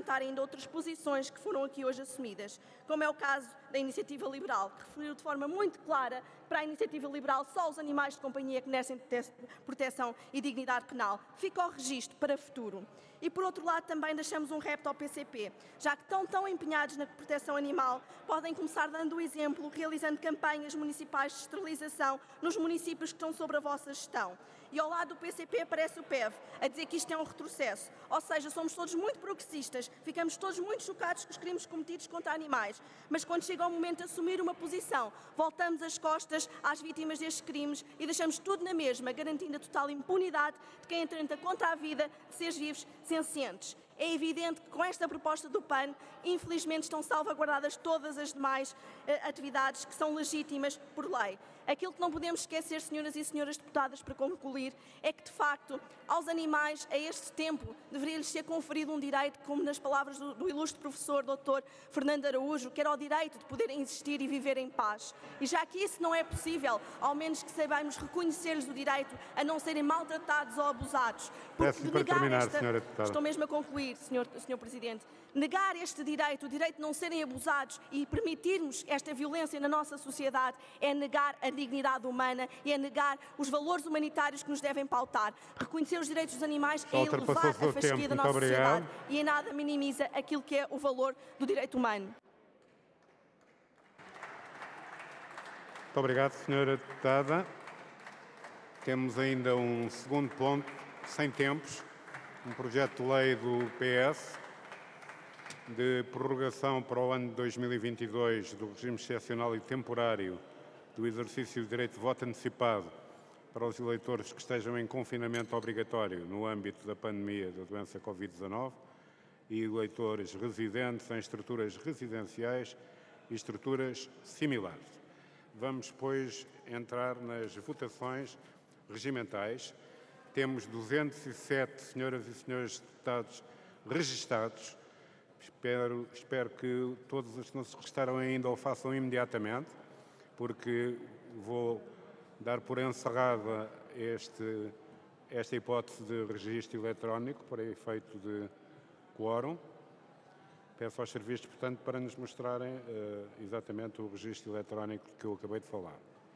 salientar ainda outras posições que foram aqui hoje assumidas, como é o caso da Iniciativa Liberal, que referiu de forma muito clara para a Iniciativa Liberal só os animais de companhia que merecem proteção e dignidade penal. Fica ao registro para o futuro. E, por outro lado, também deixamos um repto ao PCP, já que estão tão empenhados na proteção animal, podem começar dando o exemplo, realizando campanhas municipais de esterilização nos municípios que estão sob a vossa gestão. E ao lado do PCP aparece o PEV, a dizer que isto é um retrocesso. Ou seja, somos todos muito progressistas, ficamos todos muito chocados com os crimes cometidos contra animais, mas quando chega o momento de assumir uma posição, voltamos as costas às vítimas destes crimes e deixamos tudo na mesma, garantindo a total impunidade de quem atenta contra a vida de seres vivos sencientes. É evidente que com esta proposta do PAN, infelizmente, estão salvaguardadas todas as demais atividades que são legítimas por lei. Aquilo que não podemos esquecer, senhoras e senhores deputadas, para concluir, é que, de facto, aos animais, a este tempo, deveria-lhes ser conferido um direito, como nas palavras do ilustre professor Dr. Fernando Araújo, que era o direito de poderem existir e viver em paz. E já que isso não é possível, ao menos que saibamos reconhecer-lhes o direito a não serem maltratados ou abusados. Peço-lhe para terminar, senhora deputada. Estou mesmo a concluir, senhor Presidente. Negar este direito, o direito de não serem abusados e permitirmos esta violência na nossa sociedade é negar a dignidade humana e é negar os valores humanitários que nos devem pautar. Reconhecer os direitos dos animais é elevar a fasquia da nossa sociedade e em nada minimiza aquilo que é o valor do direito humano. Muito obrigado, senhora deputada. Temos ainda um segundo ponto, sem tempos, um projeto de lei do PS de prorrogação para o ano de 2022 do regime excepcional e temporário do exercício do direito de voto antecipado para os eleitores que estejam em confinamento obrigatório no âmbito da pandemia da doença Covid-19 e eleitores residentes em estruturas residenciais e estruturas similares. Vamos, pois, entrar nas votações regimentais. Temos 207 senhoras e senhores deputados registados. Espero que todos os que não se registaram ainda o façam imediatamente, porque vou dar por encerrada esta hipótese de registro eletrónico para efeito de quórum. Peço aos serviços, portanto, para nos mostrarem exatamente o registro eletrónico que eu acabei de falar.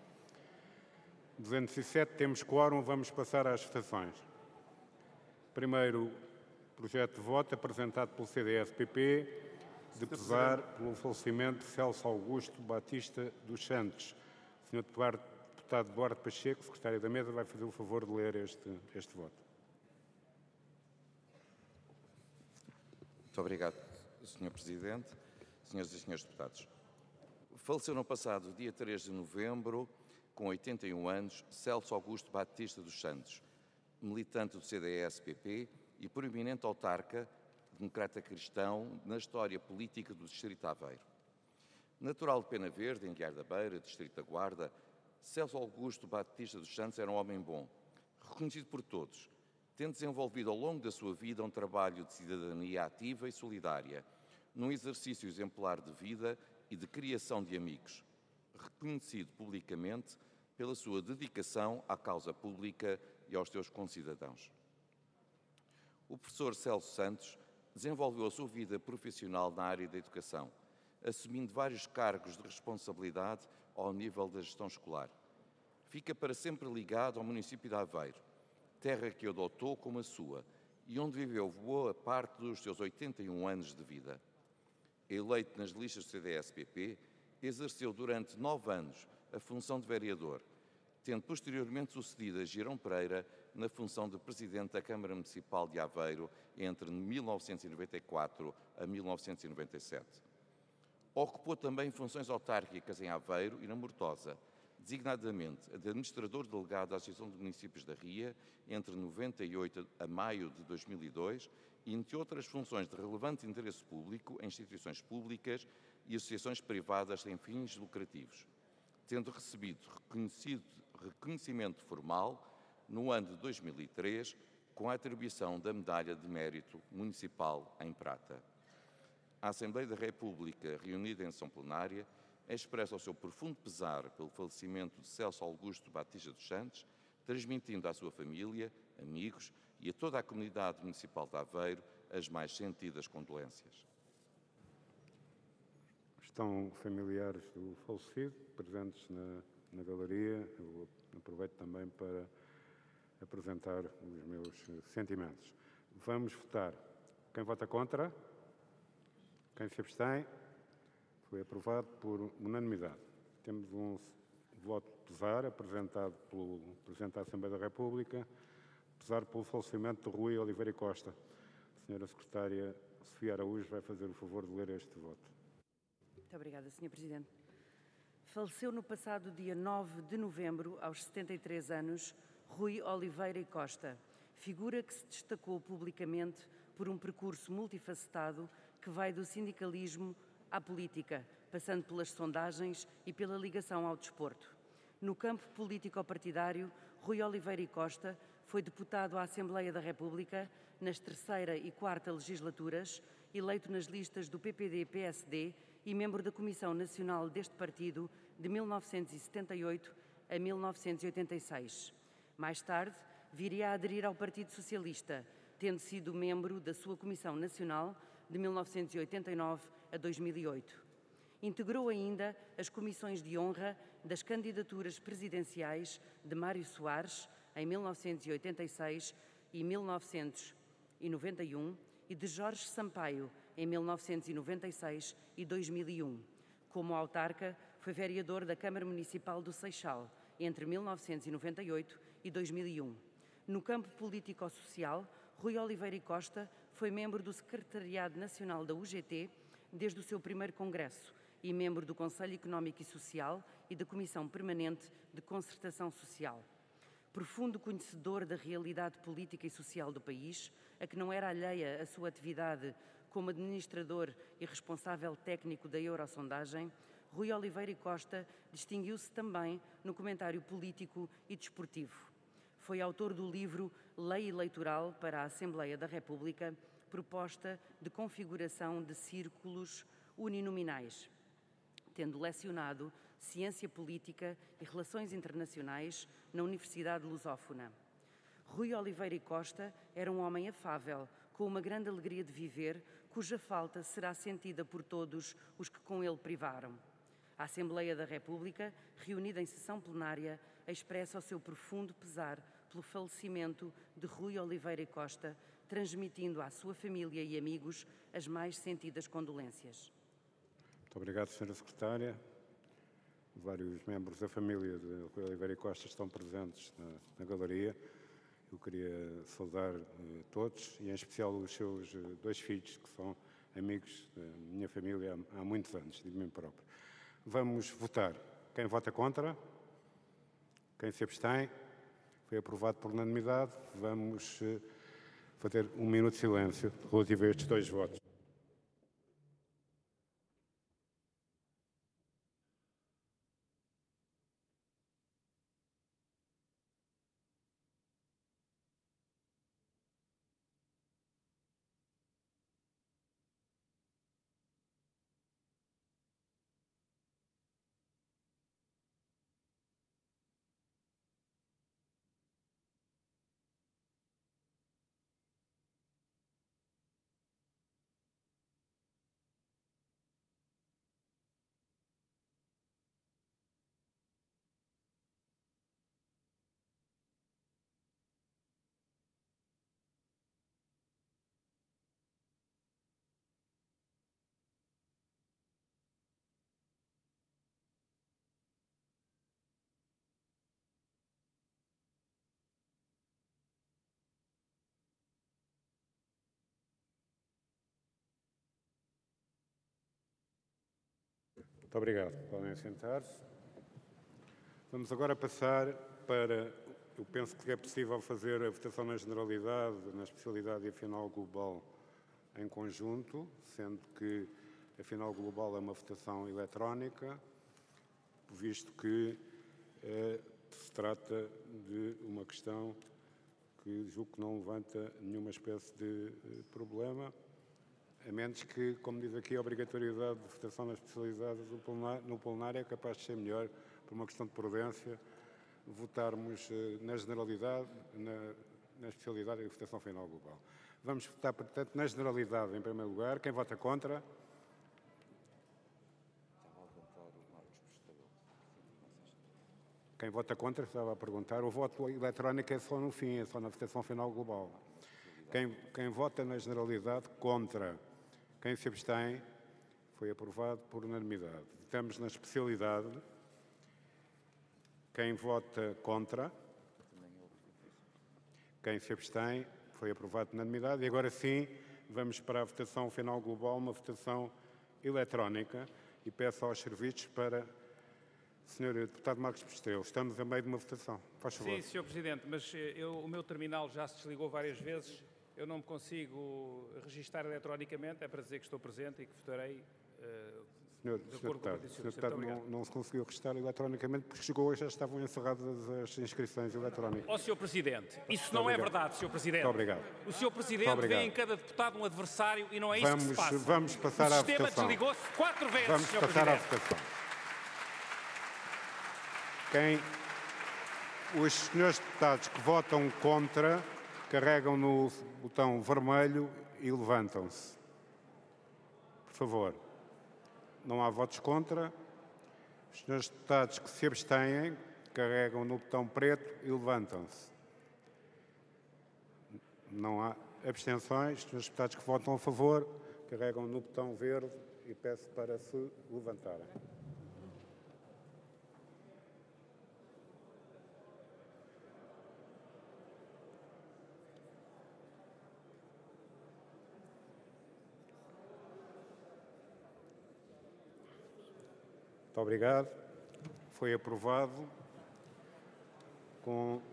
207, temos quórum, vamos passar às votações. Primeiro, projeto de voto apresentado pelo CDS-PP, de pesar pelo falecimento de Celso Augusto Batista dos Santos. O Sr. deputado Eduardo Pacheco, secretário da Mesa, vai fazer o favor de ler este voto. Muito obrigado, Sr. Presidente, senhoras e senhores deputados. Faleceu no passado dia 3 de novembro, com 81 anos, Celso Augusto Batista dos Santos, militante do CDS-PP e proeminente autarca, democrata cristão, na história política do Distrito de Aveiro. Natural de Pena Verde, em Guiar da Beira, Distrito da Guarda, Celso Augusto Batista dos Santos era um homem bom, reconhecido por todos, tendo desenvolvido ao longo da sua vida um trabalho de cidadania ativa e solidária, num exercício exemplar de vida e de criação de amigos, reconhecido publicamente pela sua dedicação à causa pública e aos seus concidadãos. O professor Celso Santos desenvolveu a sua vida profissional na área da educação, assumindo vários cargos de responsabilidade ao nível da gestão escolar. Fica para sempre ligado ao município de Aveiro, terra que adotou como a sua e onde viveu boa parte dos seus 81 anos de vida. Eleito nas listas do CDS-PP, exerceu durante 9 anos a função de vereador, tendo posteriormente sucedido a Girão Pereira na função de Presidente da Câmara Municipal de Aveiro entre 1994 a 1997. Ocupou também funções autárquicas em Aveiro e na Mortosa, designadamente a de Administrador Delegado da Associação de Municípios da Ria entre 98 a maio de 2002 e entre outras funções de relevante interesse público em instituições públicas e associações privadas sem fins lucrativos, tendo recebido reconhecimento formal no ano de 2003 com a atribuição da Medalha de Mérito Municipal em Prata. A Assembleia da República, reunida em sessão plenária, expressa o seu profundo pesar pelo falecimento de Celso Augusto Batista dos Santos, transmitindo à sua família, amigos e a toda a comunidade municipal de Aveiro as mais sentidas condolências. Estão familiares do falecido presentes na galeria. Eu aproveito também para apresentar os meus sentimentos. Vamos votar. Quem vota contra? Quem se abstém? Foi aprovado por unanimidade. Temos um voto pesar apresentado pelo Presidente da Assembleia da República, pesar pelo falecimento de Rui Oliveira Costa. A Senhora Secretária Sofia Araújo vai fazer o favor de ler este voto. Muito obrigada, Sr. Presidente. Faleceu no passado dia 9 de novembro, aos 73 anos, Rui Oliveira Costa, figura que se destacou publicamente por um percurso multifacetado que vai do sindicalismo à política, passando pelas sondagens e pela ligação ao desporto. No campo político-partidário, Rui Oliveira Costa foi deputado à Assembleia da República nas 3ª e 4ª legislaturas, eleito nas listas do PPD-PSD e membro da Comissão Nacional deste partido de 1978 a 1986. Mais tarde, viria a aderir ao Partido Socialista, tendo sido membro da sua Comissão Nacional de 1989 a 2008. Integrou ainda as comissões de honra das candidaturas presidenciais de Mário Soares, em 1986 e 1991, e de Jorge Sampaio, em 1996 e 2001. Como autarca, foi vereador da Câmara Municipal do Seixal, entre 1998 e 2001. No campo político-social, Rui Oliveira Costa foi membro do Secretariado Nacional da UGT desde o seu primeiro congresso e membro do Conselho Económico e Social e da Comissão Permanente de Concertação Social. Profundo conhecedor da realidade política e social do país, a que não era alheia a sua atividade como administrador e responsável técnico da Eurosondagem, Rui Oliveira Costa distinguiu-se também no comentário político e desportivo. Foi autor do livro Lei Eleitoral para a Assembleia da República, proposta de configuração de círculos uninominais, tendo lecionado Ciência Política e Relações Internacionais na Universidade Lusófona. Rui Oliveira Costa era um homem afável, com uma grande alegria de viver, cuja falta será sentida por todos os que com ele privaram. A Assembleia da República, reunida em sessão plenária, expressa o seu profundo pesar pelo falecimento de Rui Oliveira Costa, transmitindo à sua família e amigos as mais sentidas condolências. Muito obrigado, Sra. Secretária. Vários membros da família de Rui Oliveira Costa estão presentes na galeria. Eu queria saudar todos, e em especial os seus 2 filhos, que são amigos da minha família há muitos anos, de mim próprio. Vamos votar. Quem vota contra? Quem se abstém? Foi aprovado por unanimidade. Vamos fazer 1 minuto de silêncio relativo a estes 2 votos. Muito obrigado. Podem sentar-se. Vamos agora passar para... Eu penso que é possível fazer a votação na generalidade, na especialidade e a final global em conjunto, sendo que a final global é uma votação eletrónica, visto que se trata de uma questão que julgo que não levanta nenhuma espécie de problema, a menos que, como diz aqui, a obrigatoriedade de votação nas especialidades no plenário é capaz de ser melhor, por uma questão de prudência, votarmos na generalidade, na especialidade e votação final global. Vamos votar, portanto, na generalidade, em primeiro lugar. Quem vota contra? Quem vota contra, estava a perguntar. O voto eletrónico é só no fim, é só na votação final global. Quem vota na generalidade, contra. Quem se abstém, foi aprovado por unanimidade. Votamos na especialidade. Quem vota contra. Quem se abstém, foi aprovado por unanimidade. E agora sim, vamos para a votação final global, uma votação eletrónica. E peço aos serviços para... Sr. Deputado Marcos Postrelo, estamos a meio de uma votação. Faz favor. Sim, Sr. Presidente, mas o meu terminal já se desligou várias vezes. Eu não me consigo registar eletronicamente. É para dizer que estou presente e que votarei Senhor de acordo com o Deputado, não se conseguiu registrar eletronicamente porque chegou hoje já estavam encerradas as inscrições eletrónicas. Ó, Sr. Presidente, isso não é verdade, Sr. Presidente. Muito obrigado. O Sr. Presidente vê em cada deputado um adversário e não é isso que se passa. Vamos passar à votação. O sistema desligou-se 4 vezes, Vamos Sr. passar à Presidente. votação. Os senhores deputados que votam contra carregam no botão vermelho e levantam-se. Por favor. Não há votos contra. Os senhores deputados que se abstêm carregam no botão preto e levantam-se. Não há abstenções. Os senhores deputados que votam a favor carregam no botão verde e peço para se levantarem. Muito obrigado. Foi aprovado com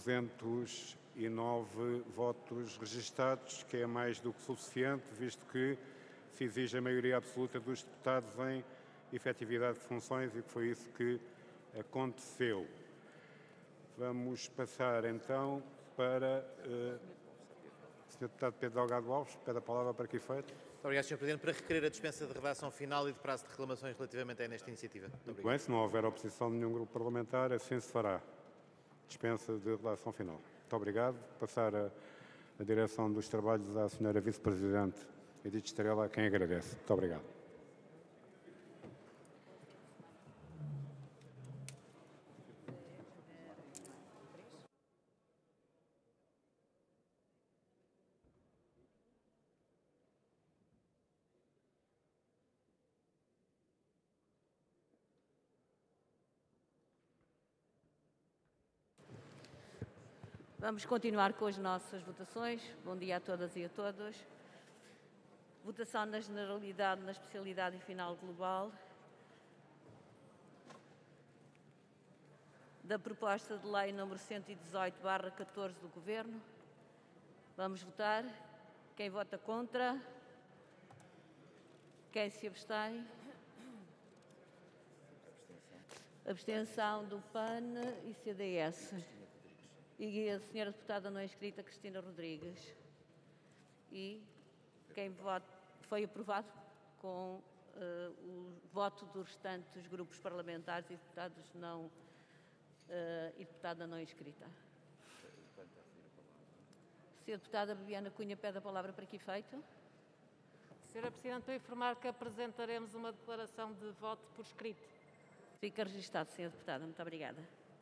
209 votos registados, que é mais do que suficiente, visto que se exige a maioria absoluta dos deputados em efetividade de funções e que foi isso que aconteceu. Vamos passar então para o Sr. Deputado Pedro Delgado Alves. Pede a palavra para que efeito. Muito obrigado, Sr. Presidente. Para requerer a dispensa de redação final e de prazo de reclamações relativamente a esta iniciativa. Muito bem, se não houver oposição de nenhum grupo parlamentar, assim se fará. Dispensa de redação final. Muito obrigado. Passar a direção dos trabalhos à Sra. Vice-Presidente Edith Estrela, a quem agradece. Muito obrigado. Vamos continuar com as nossas votações. Bom dia a todas e a todos. Votação na generalidade, na especialidade e final global da proposta de lei número 118/14 do Governo. Vamos votar. Quem vota contra? Quem se abstém? Abstenção do PAN e CDS. E a senhora deputada não inscrita, Cristina Rodrigues. E quem vota foi aprovado com o voto dos restantes grupos parlamentares e deputados não e deputada não inscrita. Senhora deputada Bibiana Cunha pede a palavra para que efeito? Senhora Presidente, estou a informar que apresentaremos uma declaração de voto por escrito. Fica registado, senhora deputada. Muito obrigada.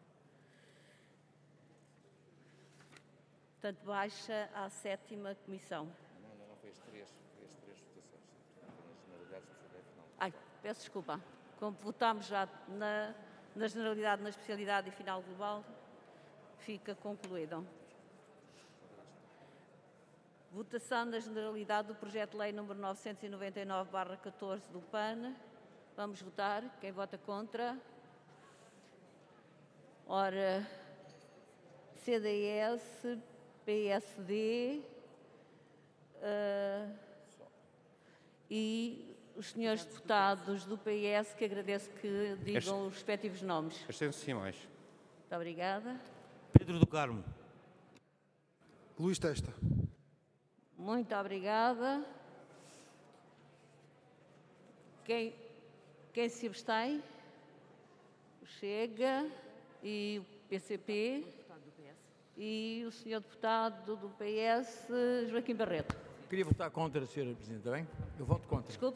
Portanto, baixa à 7ª comissão. Não, foi as três votações. Nas generalidades, final. Ai, peço desculpa. Como votámos já na generalidade, na especialidade e final global, fica concluído. Votação na generalidade do projeto de lei número 999/14 do PAN. Vamos votar. Quem vota contra? Ora, CDS, PSD e os senhores deputados do PS, que agradeço que digam os respectivos nomes. Abstenções. Muito obrigada. Pedro do Carmo. Luís Testa. Muito obrigada. Quem se abstém? O Chega e o PCP. E o senhor deputado do PS, Joaquim Barreto. Queria votar contra, Sra. Presidente, está bem? Eu voto contra. Desculpe.